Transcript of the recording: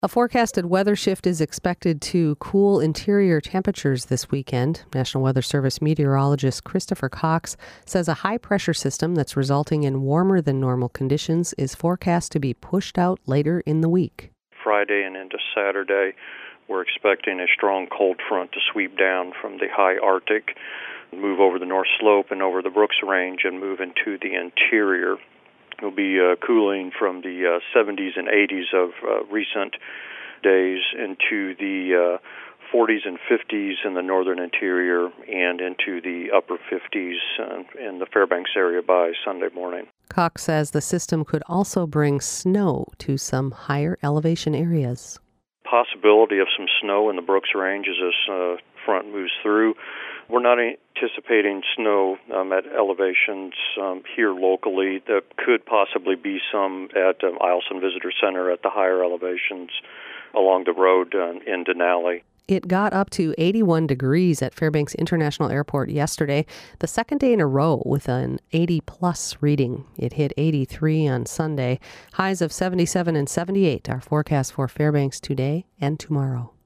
A forecasted weather shift is expected to cool interior temperatures this weekend. National Weather Service meteorologist Christopher Cox says a high-pressure system that's resulting in warmer than normal conditions is forecast to be pushed out later in the week. Friday and into Saturday, we're expecting a strong cold front to sweep down from the high Arctic, move over the North Slope and over the Brooks Range and move into the interior. It'll be cooling from the 70s and 80s of recent days into the 40s and 50s in the northern interior and into the upper 50s in the Fairbanks area by Sunday morning. Cox says the system could also bring snow to some higher elevation areas. Possibility of some snow in the Brooks Range as this front moves through. We're not anticipating snow at elevations here locally. There could possibly be some at Eielson Visitor Center at the higher elevations along the road in Denali. It got up to 81 degrees at Fairbanks International Airport yesterday, the second day in a row with an 80-plus reading. It hit 83 on Sunday. Highs of 77 and 78 are forecast for Fairbanks today and tomorrow.